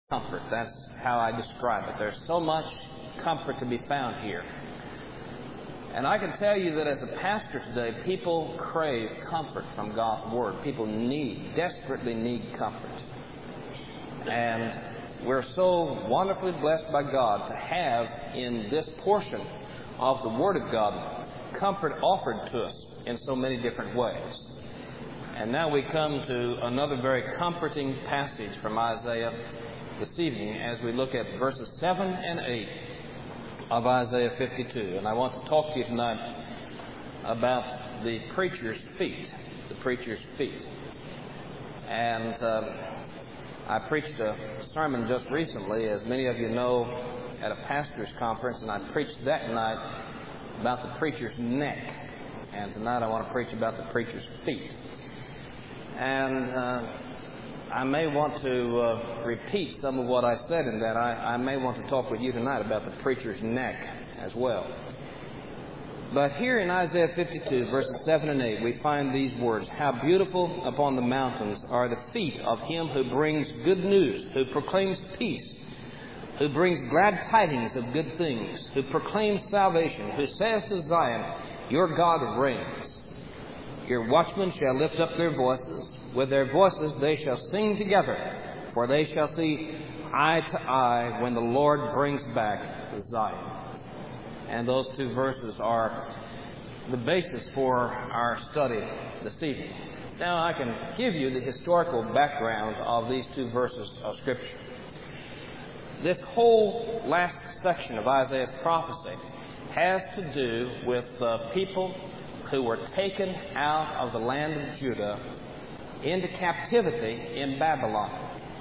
comfort. That's how I describe it. There's so much comfort to be found here. And I can tell you that as a pastor today, people crave comfort from God's Word. People desperately need comfort. And we're so wonderfully blessed by God to have in this portion of the Word of God comfort offered to us in so many different ways. And now we come to another very comforting passage from Isaiah this evening as we look at verses 7 and 8 of Isaiah 52. And I want to talk to you tonight about the preacher's feet. The preacher's feet. And I preached a sermon just recently, as many of you know, at a pastor's conference, and I preached that night about the preacher's neck. And tonight I want to preach about the preacher's feet. And I may want to repeat some of what I said in that. I may want to talk with you tonight about the preacher's neck as well. But here in Isaiah 52, verses 7 and 8, we find these words: "How beautiful upon the mountains are the feet of him who brings good news, who proclaims peace, who brings glad tidings of good things, who proclaims salvation, who says to Zion, your God reigns. Your watchmen shall lift up their voices. With their voices they shall sing together, for they shall see eye to eye when the Lord brings back Zion." And those two verses are the basis for our study this evening. Now I can give you the historical background of these two verses of Scripture. This whole last section of Isaiah's prophecy has to do with the people who were taken out of the land of Judah into captivity in Babylon.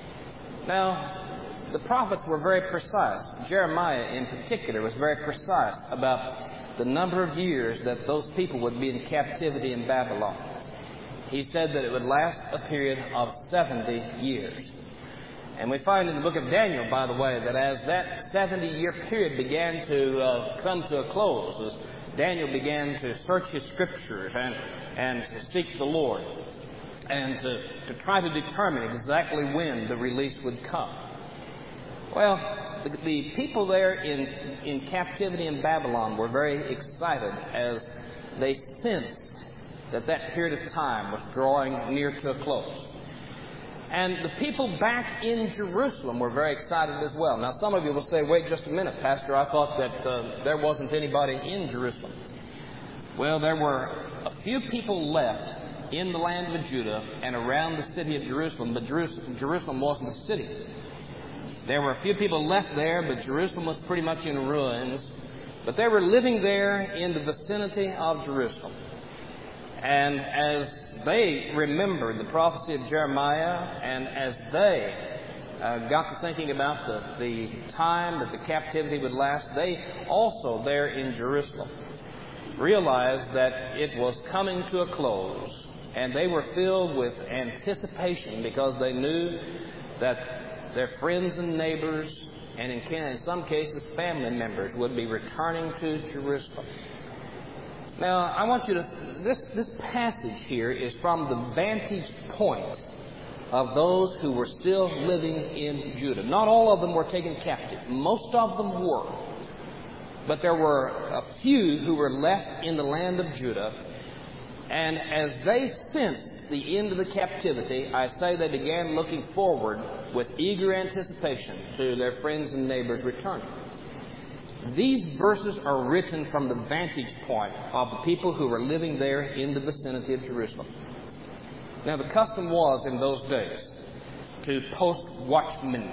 Now, the prophets were very precise. Jeremiah, in particular, was very precise about the number of years that those people would be in captivity in Babylon. He said that it would last a period of 70 years. And we find in the book of Daniel, by the way, that as that 70-year period began to come to a close, as Daniel began to search his Scriptures and to seek the Lord, and to try to determine exactly when the release would come. Well, the people there in captivity in Babylon were very excited as they sensed that period of time was drawing near to a close. And the people back in Jerusalem were very excited as well. Now, some of you will say, wait just a minute, Pastor, I thought that there wasn't anybody in Jerusalem. Well, there were a few people left in the land of Judah and around the city of Jerusalem, but Jerusalem wasn't a city. There were a few people left there, but Jerusalem was pretty much in ruins. But they were living there in the vicinity of Jerusalem. And as they remembered the prophecy of Jeremiah, and as they got to thinking about the time that the captivity would last, they also there in Jerusalem realized that it was coming to a close. And they were filled with anticipation because they knew that their friends and neighbors, and in some cases family members, would be returning to Jerusalem. Now, I want you to... This passage here is from the vantage point of those who were still living in Judah. Not all of them were taken captive. Most of them were. But there were a few who were left in the land of Judah. And as they sensed the end of the captivity, I say they began looking forward with eager anticipation to their friends and neighbors returning. These verses are written from the vantage point of the people who were living there in the vicinity of Jerusalem. Now, the custom was in those days to post watchmen.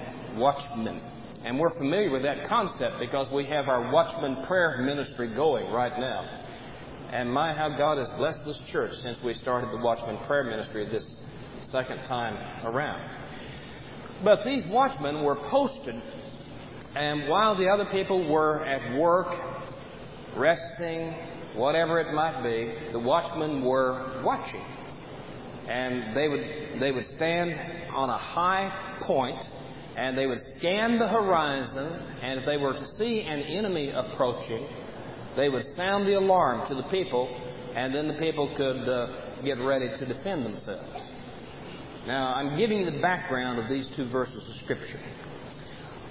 And we're familiar with that concept because we have our Watchman Prayer Ministry going right now. And my, how God has blessed this church since we started the Watchman Prayer Ministry this second time around. But these watchmen were posted, and while the other people were at work, resting, whatever it might be, the watchmen were watching. And they would stand on a high point, and they would scan the horizon, and if they were to see an enemy approaching, they would sound the alarm to the people, and then the people could get ready to defend themselves. Now, I'm giving the background of these two verses of Scripture.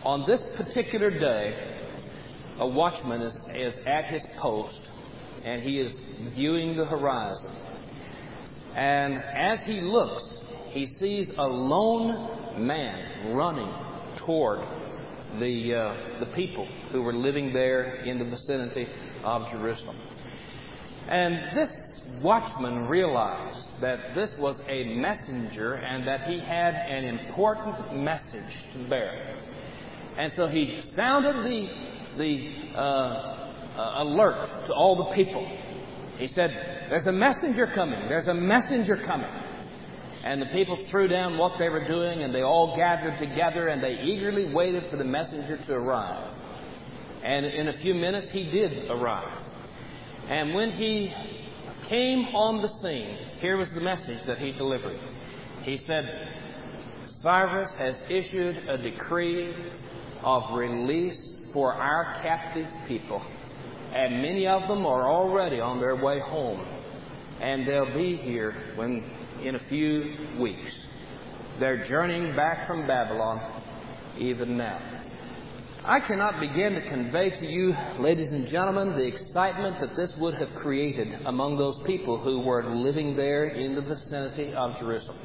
On this particular day, a watchman is at his post, and he is viewing the horizon. And as he looks, he sees a lone man running toward the people who were living there in the vicinity of Jerusalem. And this watchman realized that this was a messenger and that he had an important message to bear. And so he sounded the alert to all the people. He said, "There's a messenger coming. There's a messenger coming." And the people threw down what they were doing, and they all gathered together, and they eagerly waited for the messenger to arrive. And in a few minutes, he did arrive. And when he came on the scene, here was the message that he delivered. He said, "Cyrus has issued a decree of release for our captive people, and many of them are already on their way home, and they'll be here in a few weeks. They're journeying back from Babylon even now." I cannot begin to convey to you, ladies and gentlemen, the excitement that this would have created among those people who were living there in the vicinity of Jerusalem.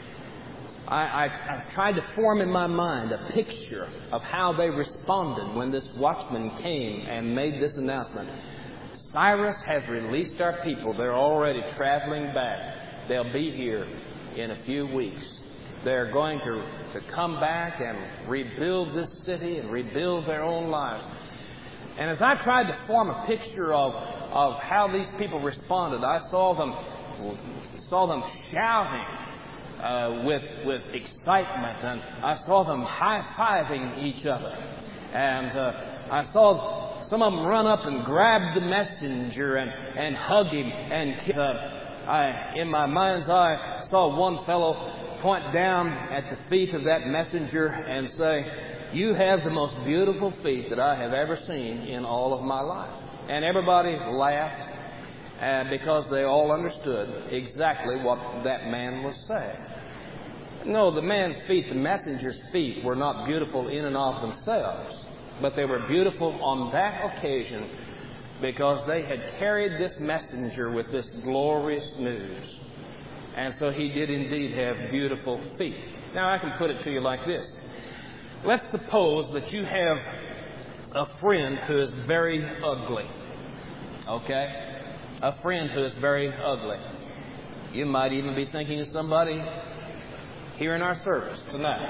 I've tried to form in my mind a picture of how they responded when this watchman came and made this announcement. "Cyrus has released our people. They're already traveling back. They'll be here in a few weeks. They're going to come back and rebuild this city and rebuild their own lives." And as I tried to form a picture of how these people responded, I saw them shouting with excitement, and I saw them high-fiving each other. And I saw some of them run up and grab the messenger and hug him. And in my mind's eye, saw one fellow point down at the feet of that messenger and say, "You have the most beautiful feet that I have ever seen in all of my life." And everybody laughed because they all understood exactly what that man was saying. No, the man's feet, the messenger's feet, were not beautiful in and of themselves, but they were beautiful on that occasion because they had carried this messenger with this glorious news. And so he did indeed have beautiful feet. Now, I can put it to you like this. Let's suppose that you have a friend who is very ugly. Okay? A friend who is very ugly. You might even be thinking of somebody here in our service tonight.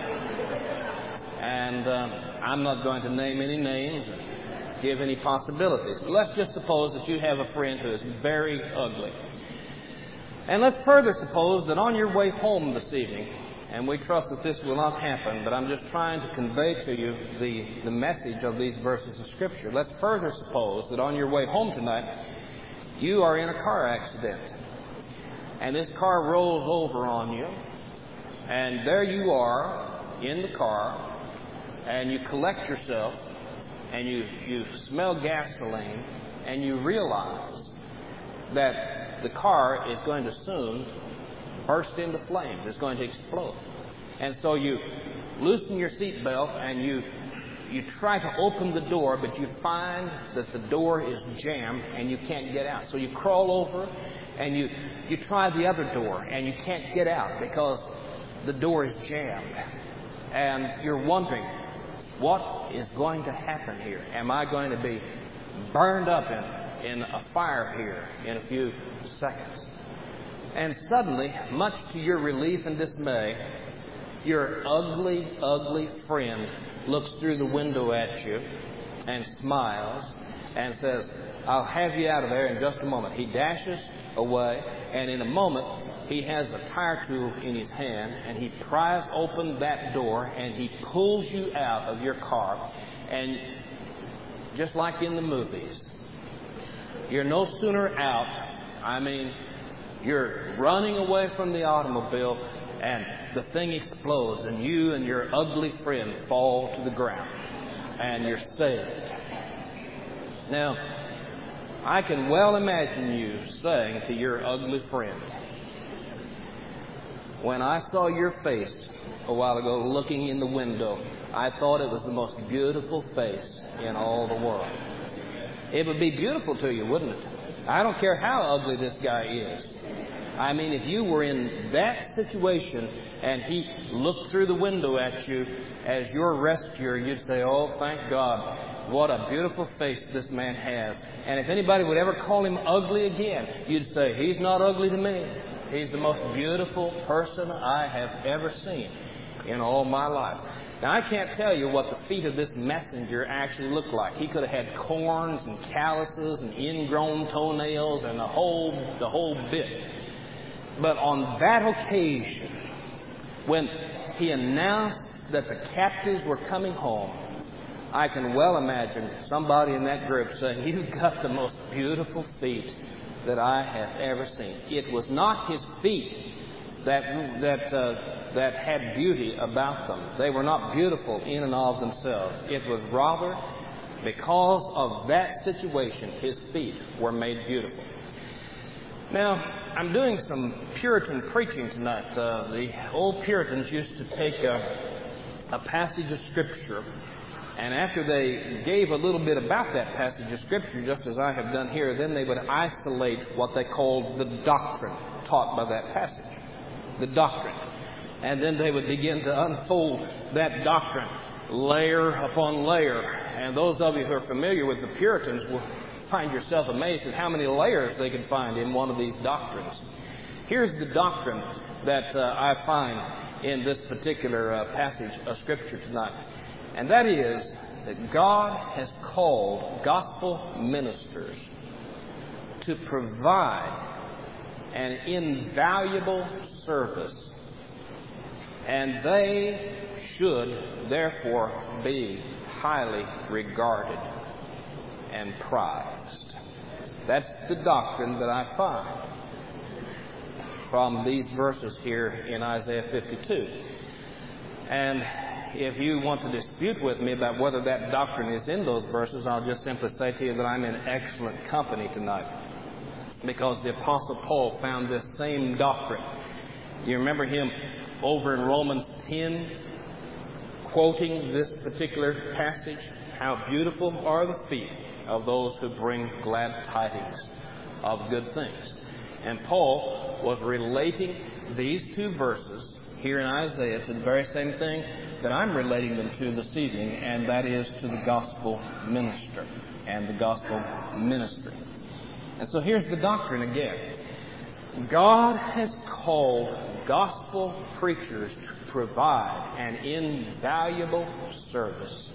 And I'm not going to name any names or give any possibilities. But let's just suppose that you have a friend who is very ugly. And let's further suppose that on your way home this evening, and we trust that this will not happen, but I'm just trying to convey to you the message of these verses of Scripture. Let's further suppose that on your way home tonight, you are in a car accident. And this car rolls over on you. And there you are in the car, and you collect yourself, and you smell gasoline, and you realize that the car is going to soon burst into flames. It's going to explode. And so you loosen your seatbelt, and you try to open the door, but you find that the door is jammed, and you can't get out. So you crawl over, and you try the other door, and you can't get out because the door is jammed. And you're wondering, what is going to happen here? Am I going to be burned up in a fire here in a few seconds? And suddenly, much to your relief and dismay, your ugly, ugly friend looks through the window at you and smiles and says, "I'll have you out of there in just a moment." He dashes away, and in a moment, he has a tire tool in his hand, and he pries open that door, and he pulls you out of your car. And just like in the movies, you're no sooner out, you're running away from the automobile, and the thing explodes, and you and your ugly friend fall to the ground, and you're saved. Now, I can well imagine you saying to your ugly friend, "When I saw your face a while ago looking in the window. I thought it was the most beautiful face in all the world. It would be beautiful to you, wouldn't it? I don't care how ugly this guy is. I mean, if you were in that situation and he looked through the window at you as your rescuer, you'd say, oh, thank God, what a beautiful face this man has. And if anybody would ever call him ugly again, you'd say, he's not ugly to me. He's the most beautiful person I have ever seen in all my life. Now, I can't tell you what the feet of this messenger actually looked like. He could have had corns and calluses and ingrown toenails and the whole bit. But on that occasion, when he announced that the captives were coming home, I can well imagine somebody in that group saying, you've got the most beautiful feet that I have ever seen. It was not his feet that had beauty about them. They were not beautiful in and of themselves. It was rather because of that situation, his feet were made beautiful. Now, I'm doing some Puritan preaching tonight. The old Puritans used to take a passage of Scripture, and after they gave a little bit about that passage of Scripture, just as I have done here, then they would isolate what they called the doctrine taught by that passage. The doctrine. And then they would begin to unfold that doctrine layer upon layer. And those of you who are familiar with the Puritans will find yourself amazed at how many layers they could find in one of these doctrines. Here's the doctrine that I find in this particular passage of Scripture tonight. And that is that God has called gospel ministers to provide an invaluable service, and they should therefore be highly regarded and prized. That's the doctrine that I find from these verses here in Isaiah 52. And if you want to dispute with me about whether that doctrine is in those verses, I'll just simply say to you that I'm in excellent company tonight, because the Apostle Paul found this same doctrine. You remember him over in Romans 10 quoting this particular passage, how beautiful are the feet of those who bring glad tidings of good things. And Paul was relating these two verses here in Isaiah to the very same thing that I'm relating them to this evening, and that is to the gospel minister and the gospel ministry. And so here's the doctrine again. God has called gospel preachers to provide an invaluable service.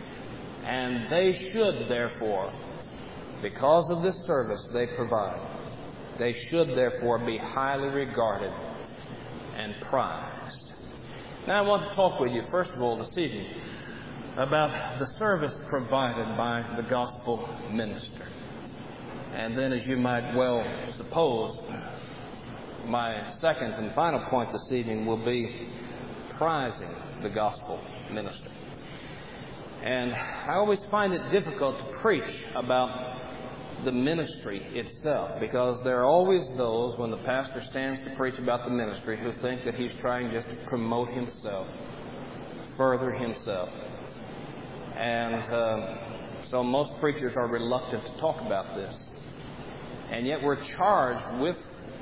And they should, therefore, because of this service they provide, they should, therefore, be highly regarded and prized. Now, I want to talk with you, first of all, this evening about the service provided by the gospel minister. And then, as you might well suppose, my second and final point this evening will be prizing the gospel minister. And I always find it difficult to preach about the ministry itself, because there are always those, when the pastor stands to preach about the ministry, who think that he's trying just to promote himself, further himself. And so most preachers are reluctant to talk about this. And yet we're charged with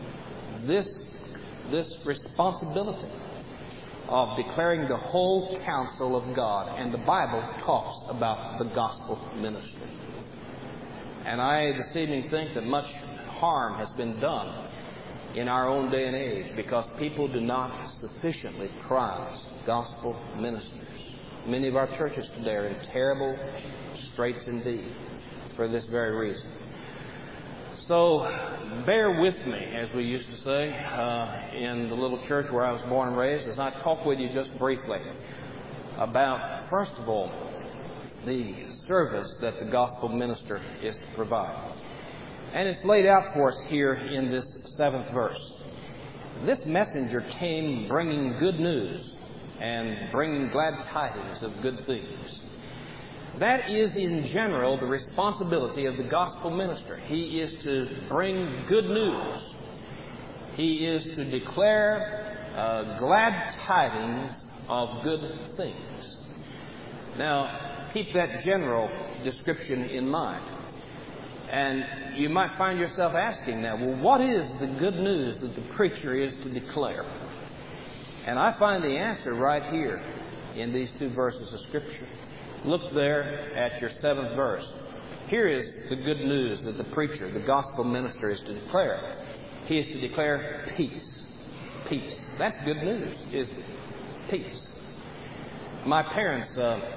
this responsibility of declaring the whole counsel of God. And the Bible talks about the gospel ministry. And I this evening think that much harm has been done in our own day and age because people do not sufficiently prize gospel ministers. Many of our churches today are in terrible straits indeed for this very reason. So bear with me, as we used to say in the little church where I was born and raised, as I talk with you just briefly about, first of all, the service that the gospel minister is to provide. And it's laid out for us here in this 7th verse. This messenger came bringing good news and bringing glad tidings of good things. That is, in general, the responsibility of the gospel minister. He is to bring good news. He is to declare glad tidings of good things. Now, keep that general description in mind. And you might find yourself asking now, well, what is the good news that the preacher is to declare? And I find the answer right here in these two verses of Scripture. Look there at your 7th verse. Here is the good news that the preacher, the gospel minister, is to declare. He is to declare peace. Peace. That's good news, isn't it? Peace. My parents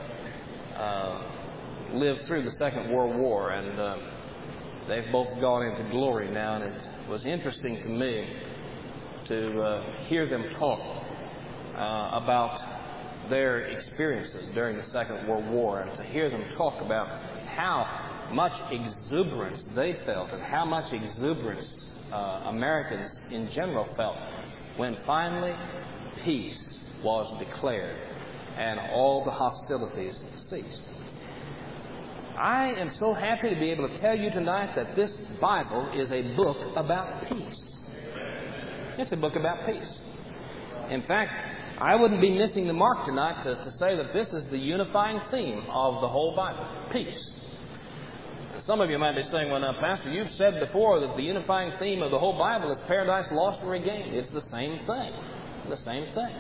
lived through the Second World War, and they've both gone into glory now, and it was interesting to me to hear them talk about their experiences during the Second World War, and to hear them talk about how much exuberance they felt and how much exuberance Americans in general felt when finally peace was declared and all the hostilities ceased. I am so happy to be able to tell you tonight that this Bible is a book about peace. It's a book about peace. In fact, I wouldn't be missing the mark tonight to say that this is the unifying theme of the whole Bible, peace. Some of you might be saying, well, now, Pastor, you've said before that the unifying theme of the whole Bible is paradise lost and regained. It's the same thing. The same thing.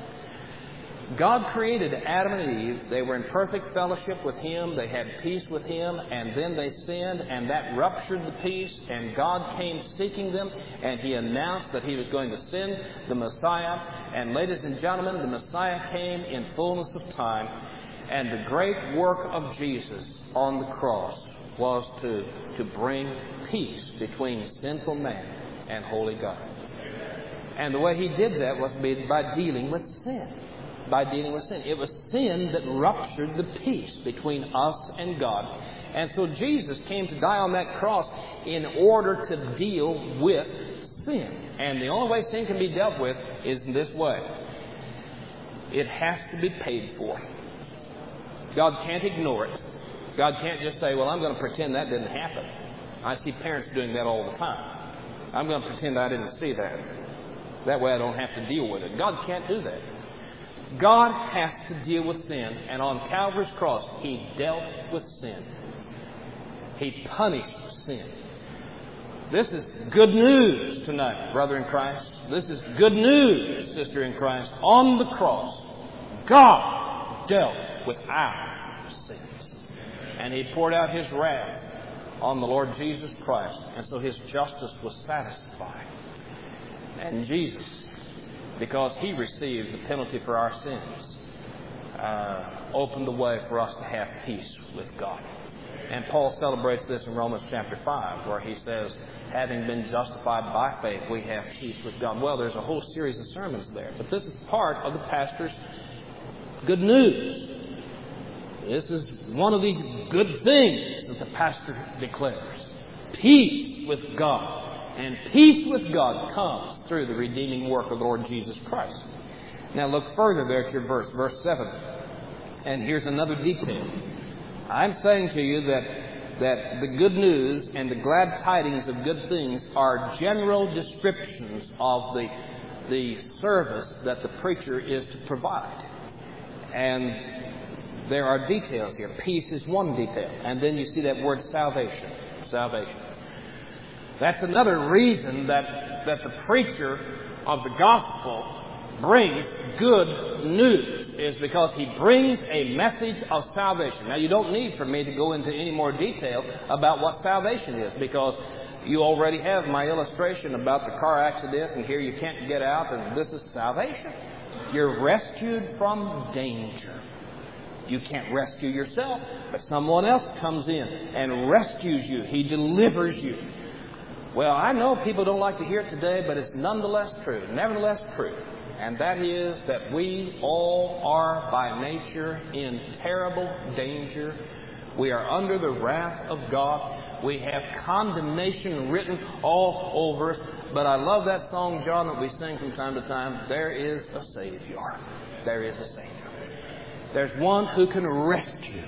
God created Adam and Eve. They were in perfect fellowship with Him. They had peace with Him. And then they sinned, and that ruptured the peace. And God came seeking them, and He announced that He was going to send the Messiah. And ladies and gentlemen, the Messiah came in fullness of time. And the great work of Jesus on the cross was to bring peace between sinful man and holy God. And the way He did that was by dealing with sin. By dealing with sin. It was sin that ruptured the peace between us and God. And so Jesus came to die on that cross in order to deal with sin. And the only way sin can be dealt with is in this way. It has to be paid for. God can't ignore it. God can't just say, well, I'm going to pretend that didn't happen. I see parents doing that all the time. I'm going to pretend I didn't see that. That way I don't have to deal with it. God can't do that. God has to deal with sin. And on Calvary's cross, He dealt with sin. He punished sin. This is good news tonight, brother in Christ. This is good news, sister in Christ. On the cross, God dealt with our sins. And He poured out His wrath on the Lord Jesus Christ. And so His justice was satisfied. And Jesus, because He received the penalty for our sins, opened the way for us to have peace with God. And Paul celebrates this in Romans chapter 5, where he says, having been justified by faith, we have peace with God. Well, there's a whole series of sermons there. But this is part of the pastor's good news. This is one of these good things that the pastor declares. Peace with God. And peace with God comes through the redeeming work of the Lord Jesus Christ. Now look further there at your verse 7. And here's another detail. I'm saying to you that the good news and the glad tidings of good things are general descriptions of the service that the preacher is to provide. And there are details here. Peace is one detail. And then you see that word salvation. Salvation. That's another reason that the preacher of the gospel brings good news, is because he brings a message of salvation. Now, you don't need for me to go into any more detail about what salvation is, because you already have my illustration about the car accident, and here you can't get out, and this is salvation. You're rescued from danger. You can't rescue yourself, but someone else comes in and rescues you. He delivers you. Well, I know people don't like to hear it today, but it's nonetheless true. Nevertheless true. And that is that we all are by nature in terrible danger. We are under the wrath of God. We have condemnation written all over us. But I love that song, John, that we sing from time to time. There is a Savior. There is a Savior. There's one who can rescue.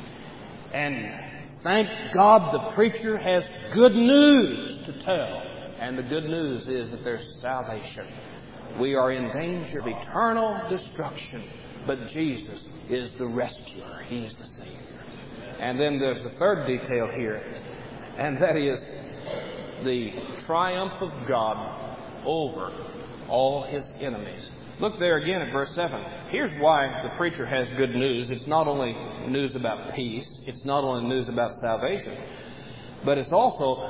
And thank God the preacher has good news to tell. And the good news is that there's salvation. We are in danger of eternal destruction. But Jesus is the rescuer. He is the Savior. And then there's the third detail here, and that is the triumph of God over all His enemies. Look there again at verse 7. Here's why the preacher has good news. It's not only news about peace, it's not only news about salvation, but it's also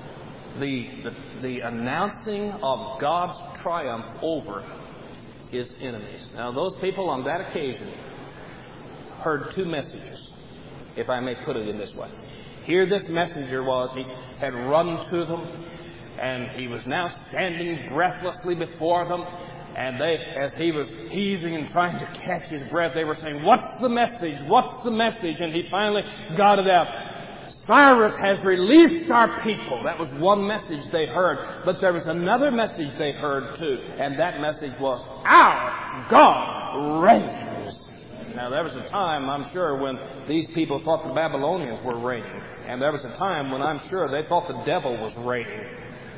the announcing of God's triumph over His enemies. Now, those people on that occasion heard two messages, if I may put it in this way. Here this messenger was. He had run to them, and he was now standing breathlessly before them. And they, as he was heaving and trying to catch his breath, they were saying, "What's the message? What's the message?" And he finally got it out. "Cyrus has released our people." That was one message they heard. But there was another message they heard too. And that message was, "Our God reigns." Now, there was a time, I'm sure, when these people thought the Babylonians were reigning. And there was a time when I'm sure they thought the devil was reigning.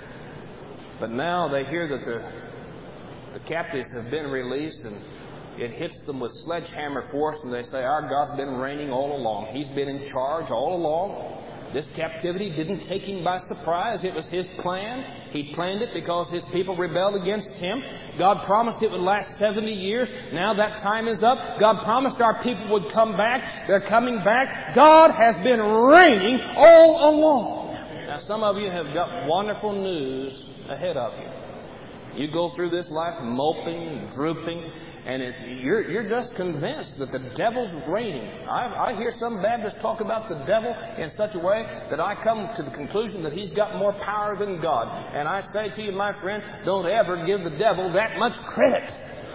But now they hear that the captives have been released, and it hits them with sledgehammer force, and they say, "Our God's been reigning all along. He's been in charge all along. This captivity didn't take Him by surprise. It was His plan. He planned it because His people rebelled against Him. God promised it would last 70 years. Now that time is up. God promised our people would come back. They're coming back. God has been reigning all along." Now, some of you have got wonderful news ahead of you. You go through this life moping and drooping, and you're just convinced that the devil's reigning. I hear some Baptists talk about the devil in such a way that I come to the conclusion that he's got more power than God. And I say to you, my friend, don't ever give the devil that much credit.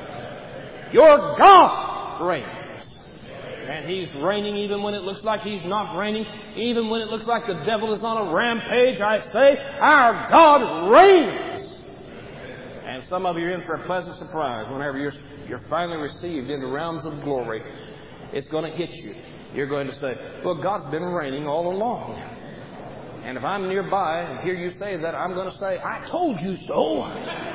Your God reigns. And He's reigning even when it looks like He's not reigning. Even when it looks like the devil is on a rampage, I say, our God reigns. And some of you are in for a pleasant surprise whenever you're finally received into realms of glory. It's going to hit you. You're going to say, "Well, God's been reigning all along." And if I'm nearby and hear you say that, I'm going to say, "I told you so."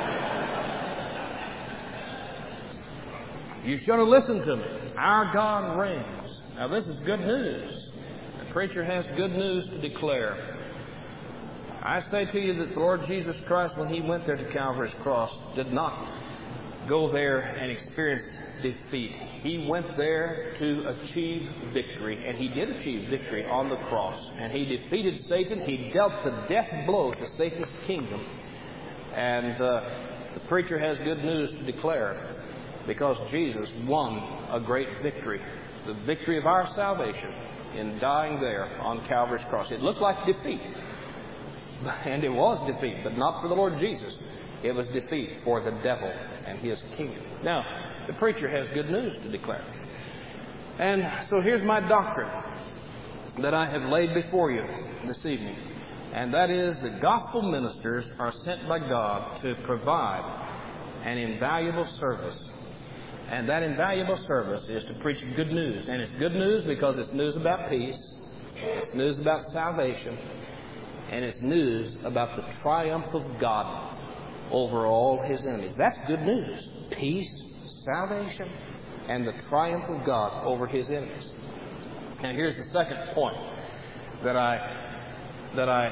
You should have listened to me. Our God reigns. Now, this is good news. The preacher has good news to declare. I say to you that the Lord Jesus Christ, when He went there to Calvary's cross, did not go there and experience defeat. He went there to achieve victory, and He did achieve victory on the cross. And He defeated Satan. He dealt the death blow to Satan's kingdom. And the preacher has good news to declare, because Jesus won a great victory, the victory of our salvation in dying there on Calvary's cross. It looked like defeat. And it was defeat, but not for the Lord Jesus. It was defeat for the devil and his kingdom. Now, the preacher has good news to declare. And so here's my doctrine that I have laid before you this evening. And that is that gospel ministers are sent by God to provide an invaluable service. And that invaluable service is to preach good news. And it's good news because it's news about peace. It's news about salvation. And it's news about the triumph of God over all His enemies. That's good news. Peace, salvation, and the triumph of God over His enemies. And here's the second point that I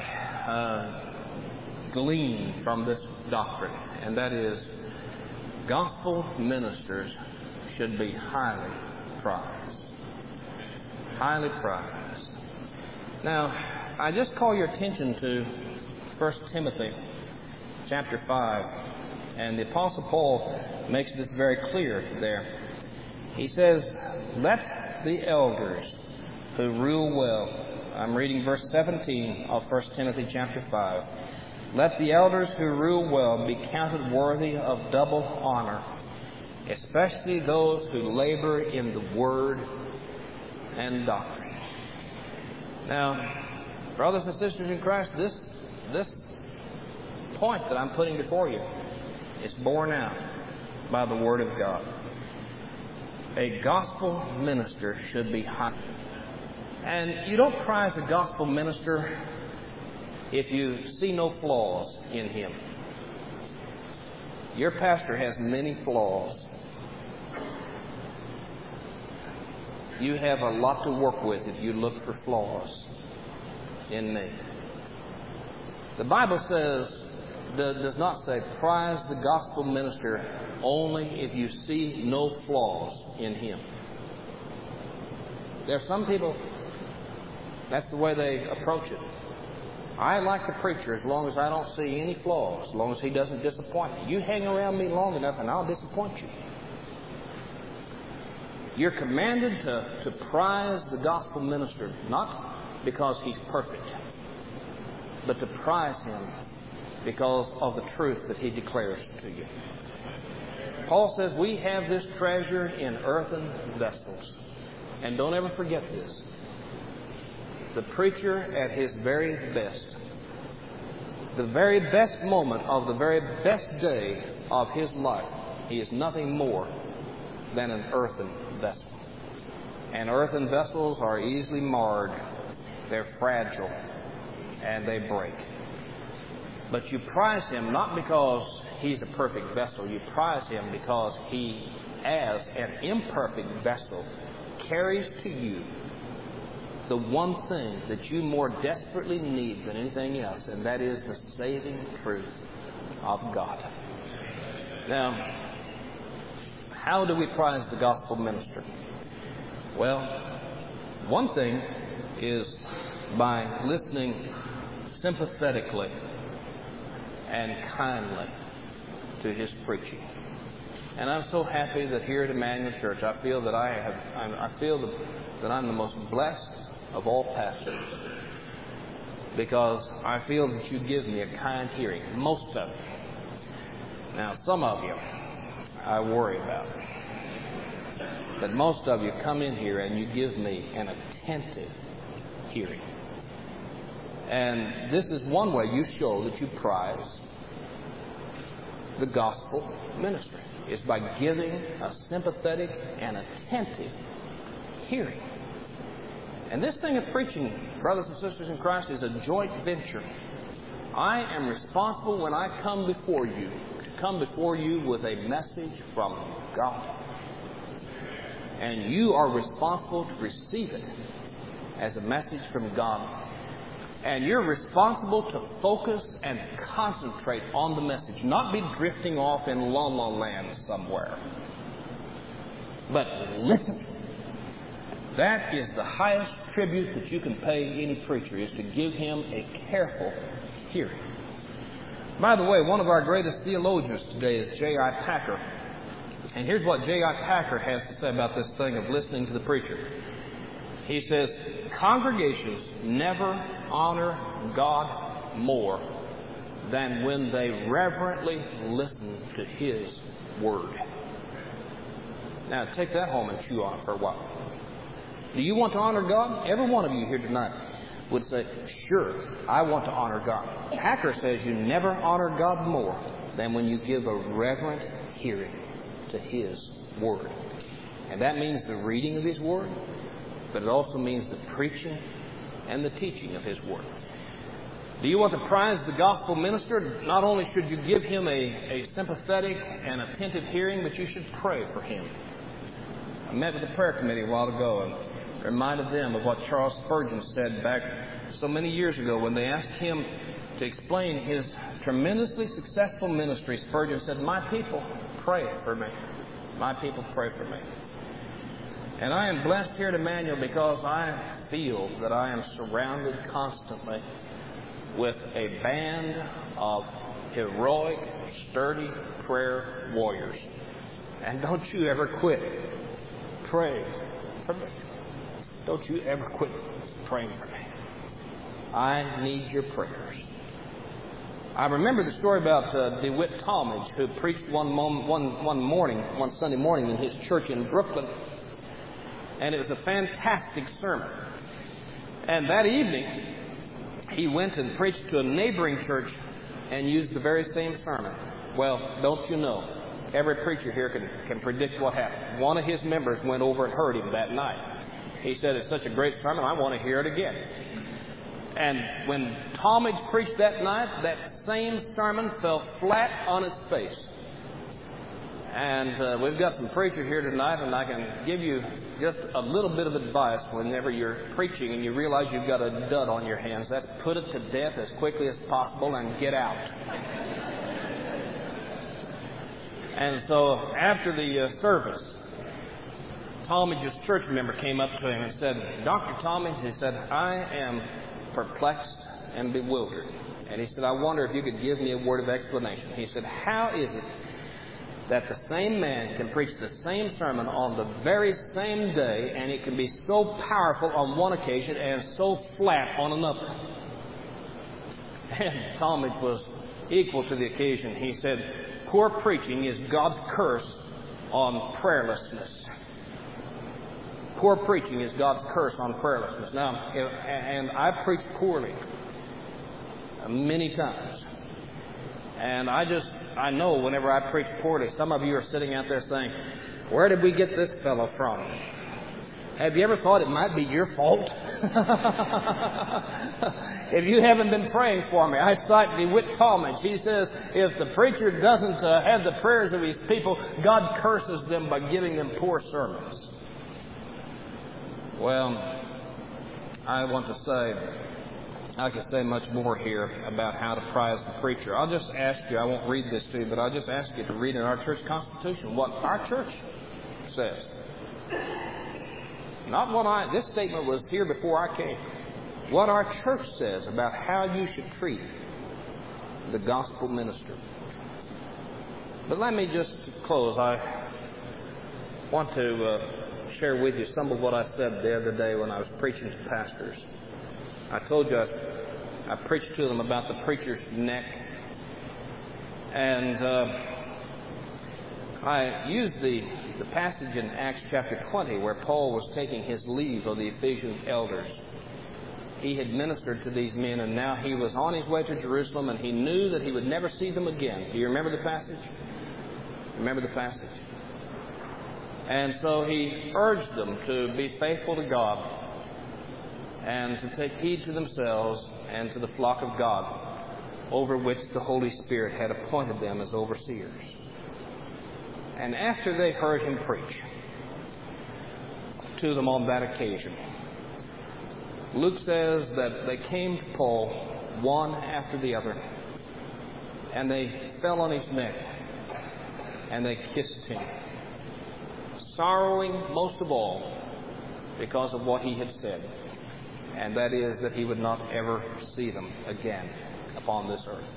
glean from this doctrine, and that is gospel ministers should be highly prized. Highly prized. Now, I just call your attention to 1 Timothy chapter 5. And the Apostle Paul makes this very clear there. He says, "Let the elders who rule well," I'm reading verse 17 of 1 Timothy chapter 5. "Let the elders who rule well be counted worthy of double honor, especially those who labor in the word and doctrine." Now, brothers and sisters in Christ, this point that I'm putting before you is borne out by the Word of God. A gospel minister should be high. And you don't prize a gospel minister if you see no flaws in him. Your pastor has many flaws. You have a lot to work with if you look for flaws in me. The Bible does not say prize the gospel minister only if you see no flaws in him. There are some people, that's the way they approach it. I like the preacher as long as I don't see any flaws, as long as he doesn't disappoint me. You hang around me long enough and I'll disappoint you. You're commanded to prize the gospel minister, not because he's perfect, but to prize him because of the truth that he declares to you. Paul says we have this treasure in earthen vessels. And don't ever forget this. The preacher at his very best, the very best moment of the very best day of his life, he is nothing more than an earthen vessel. And earthen vessels are easily marred. They're fragile and they break. But you prize him not because he's a perfect vessel. You prize him because he, as an imperfect vessel, carries to you the one thing that you more desperately need than anything else, and that is the saving truth of God. Now, how do we prize the gospel minister? Well, one thing is by listening sympathetically and kindly to his preaching. And I'm so happy that here at Emmanuel Church, I feel that I'm the most blessed of all pastors, because I feel that you give me a kind hearing, most of you. Now, some of you I worry about, but most of you come in here and you give me an attentive hearing. And this is one way you show that you prize the gospel ministry, is by giving a sympathetic and attentive hearing. And this thing of preaching, brothers and sisters in Christ, is a joint venture. I am responsible when I come before you to come before you with a message from God. And you are responsible to receive it as a message from God. And you're responsible to focus and concentrate on the message, not be drifting off in la-la land somewhere. But listen. That is the highest tribute that you can pay any preacher, is to give him a careful hearing. By the way, one of our greatest theologians today is J.I. Packer. And here's what J.I. Packer has to say about this thing of listening to the preacher. He says, congregations never honor God more than when they reverently listen to His Word. Now, take that home and chew on it for a while. Do you want to honor God? Every one of you here tonight would say, sure, I want to honor God. Packer says you never honor God more than when you give a reverent hearing to His Word. And that means the reading of His Word, but it also means the preaching and the teaching of His Word. Do you want to prize the gospel minister? Not only should you give him a sympathetic and attentive hearing, but you should pray for him. I met with the prayer committee a while ago and reminded them of what Charles Spurgeon said back so many years ago when they asked him to explain his tremendously successful ministry. Spurgeon said, "My people pray for me. My people pray for me." And I am blessed here at Emmanuel because I feel that I am surrounded constantly with a band of heroic, sturdy prayer warriors. And don't you ever quit praying for me. Don't you ever quit praying for me. I need your prayers. I remember the story about DeWitt Talmage, who preached one Sunday morning in his church in Brooklyn. And it was a fantastic sermon. And that evening, he went and preached to a neighboring church and used the very same sermon. Well, don't you know, every preacher here can predict what happened. One of his members went over and heard him that night. He said, "It's such a great sermon, I want to hear it again." And when Talmage preached that night, that same sermon fell flat on its face. And we've got some preachers here tonight, and I can give you just a little bit of advice whenever you're preaching and you realize you've got a dud on your hands. That's put it to death as quickly as possible and get out. And so after the service, Tommy, just church member, came up to him and said, "Dr. Tommy," he said, "I am perplexed and bewildered." And he said, "I wonder if you could give me a word of explanation." He said, "How is it that the same man can preach the same sermon on the very same day, and it can be so powerful on one occasion and so flat on another?" And Tommy was equal to the occasion. He said, "Poor preaching is God's curse on prayerlessness." Poor preaching is God's curse on prayerlessness. Now, and I preached poorly many times. And I know whenever I preach poorly, some of you are sitting out there saying, "Where did we get this fellow from?" Have you ever thought it might be your fault? If you haven't been praying for me, I cite DeWitt Talmage. He says, if the preacher doesn't have the prayers of his people, God curses them by giving them poor sermons. Well, I want to say, I could say much more here about how to prize the preacher. I'll just ask you, I won't read this to you, but I'll just ask you to read in our church constitution what our church says. Not what this statement was here before I came. What our church says about how you should treat the gospel minister. But let me just close. I want to share with you some of what I said the other day when I was preaching to pastors. I told you I preached to them about the preacher's neck. And I used the passage in Acts chapter 20 where Paul was taking his leave of the Ephesian elders. He had ministered to these men, and now he was on his way to Jerusalem, and he knew that he would never see them again. Do you remember the passage? Remember the passage? And so he urged them to be faithful to God and to take heed to themselves and to the flock of God, over which the Holy Spirit had appointed them as overseers. And after they heard him preach to them on that occasion, Luke says that they came to Paul one after the other, and they fell on his neck, and they kissed him, sorrowing most of all because of what he had said, and that is that he would not ever see them again upon this earth.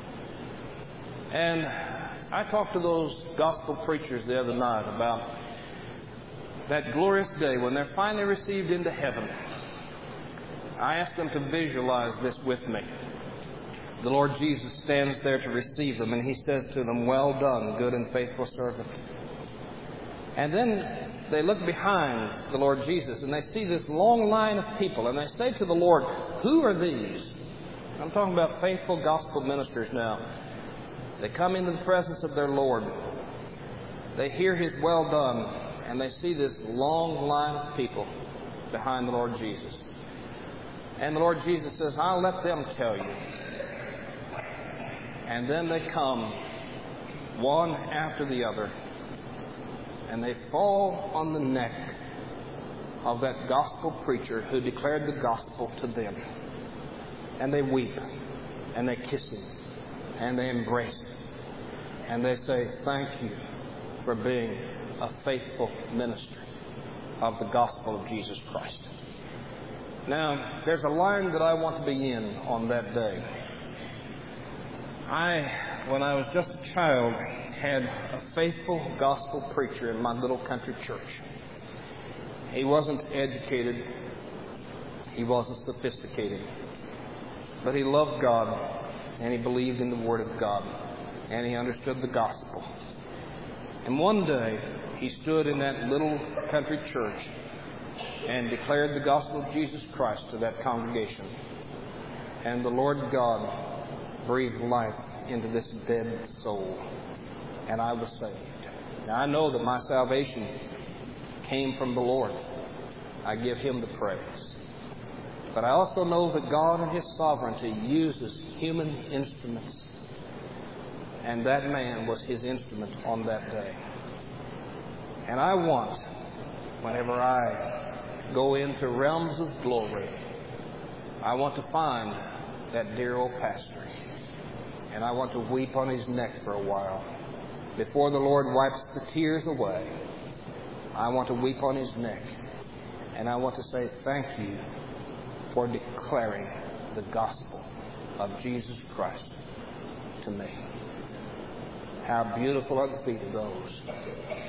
And I talked to those gospel preachers the other night about that glorious day when they're finally received into heaven. I asked them to visualize this with me. The Lord Jesus stands there to receive them, and he says to them, "Well done, good and faithful servant." And then they look behind the Lord Jesus, and they see this long line of people, and they say to the Lord, "Who are these?" I'm talking about faithful gospel ministers now. They come into the presence of their Lord. They hear his "well done," and they see this long line of people behind the Lord Jesus. And the Lord Jesus says, "I'll let them tell you." And then they come, one after the other, and they fall on the neck of that gospel preacher who declared the gospel to them. And they weep, and they kiss him, and they embrace him, and they say, "Thank you for being a faithful minister of the gospel of Jesus Christ." Now, there's a line that I want to be in on that day. When I was just a child, had a faithful gospel preacher in my little country church. He wasn't educated. He wasn't sophisticated. But he loved God, and he believed in the Word of God, and he understood the gospel. And one day, he stood in that little country church and declared the gospel of Jesus Christ to that congregation. And the Lord God breathed life into this dead soul, and I was saved. Now, I know that my salvation came from the Lord. I give him the praise. But I also know that God in his sovereignty uses human instruments, and that man was his instrument on that day. And I want, whenever I go into realms of glory, I want to find that dear old pastor. And I want to weep on his neck for a while. Before the Lord wipes the tears away, I want to weep on his neck. And I want to say thank you for declaring the gospel of Jesus Christ to me. How beautiful are the feet of those